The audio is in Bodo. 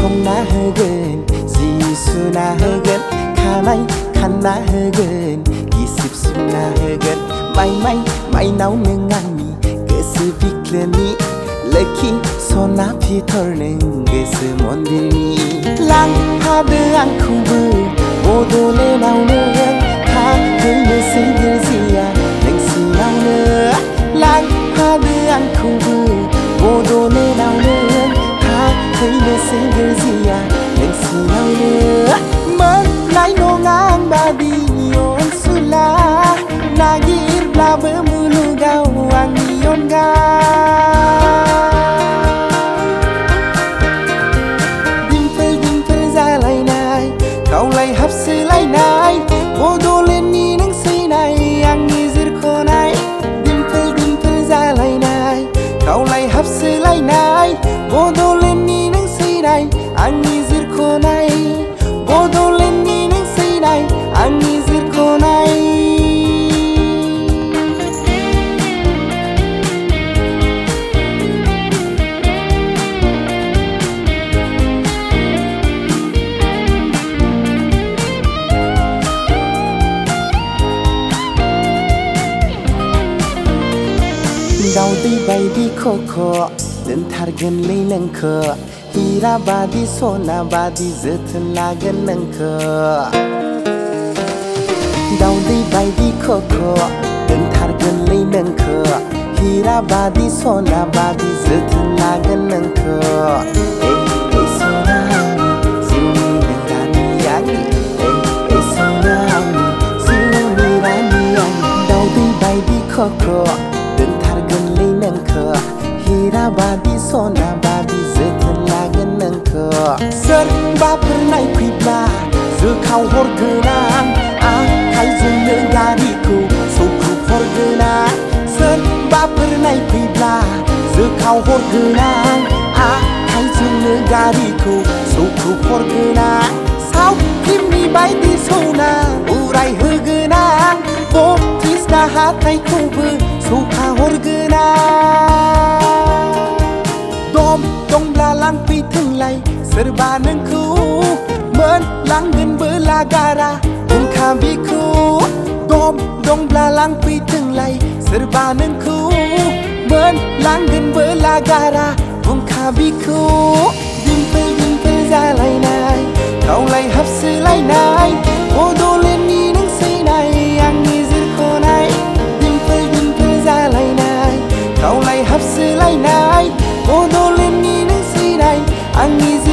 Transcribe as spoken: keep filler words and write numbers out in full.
खनना होगोन जि सुना होगोन खानाय खानना होगोन गिसिब सुना होगोन माइ माइ माइनाव नों आंनि गोसो बिख्लोनि लोखि सना फिथर नों गोसो मन्दिरनि लांफादो आंखौबो बड'लेण्डआवनो थाहैनोसै गोरजिया नोंसिनावनो लांफादो आंखौबो बड'लेण्डआवनो थाहैनोसै गोरजिया नोंसिनावनो मोननाय नङा आं बादि अनसुला नागिरब्लाबो मुलुगाव आंनि अनगा दिम्पोल दिम्पोल जालायनाय गावलाय हाबसोलायनाय बड'लेण्डनि नोंसैनाय आंनि जिरख'नाय दिम्पोल दिम्पोल जालायनाय गावलाय हाबसोलायनाय बड'लेण्डनि नोंसैनाय आंनि जिरख'नाय बड'लेण्डनि नोंसैनाय आंनि जिरख'नाय दाउदै बायदि खख' दोनथारगोनलै नोंखो हिरा बादि सना बादि जोथोन लागोन नोंखो दाउदै बायदि खख' दोनथारगोनलै नोंखो हिरा बादि सना बादि जोथोन लागोन नोंखो ए ए सना आंनि जिउनि नों रानि आंनि ए ए सना आंनि जिउनि रानि आंनि दाउदै बायदि खख' दोनथारगोनलै नोंखो हिरा बादि सना बादि जोथोन लागोन नोंखो सोरबाफोर नायफैब्ला जोखाव हरगोन आं आखाइजोंनो गारिखौ सौख्रुब हरगोन आं सोरबाफोर नायफैब्ला जोखाव हरगोन आं आखाइजोंनो गारिखौ सौख्रुब हरगोन आं साउथ फिल्मनि बायदि सौना उरायहोगोन आं बत्रिसथा हाथाइखौबो सौखा हरगोन आं दम दंब्ला लांफैथोंलाय सोरबा नोंखौ मोनलांगोनबो लागारा बुंखा बेखौ दम दंब्ला लांफैथोंलाय सोरबा नोंखौ मोनलांगोनबो लागारा बुंखा बेखौ दिम्पोल दिम्पोल जालायनाय गावलाय हाबसोलायनाय बड'लेण्डनि नोंसैनाय आंनि जिरख'नाय दिम्पोल दिम्पोल जालायनाय गावलाय हाबसोलायनाय बड'लेण्डनि नोंसैनाय आंनि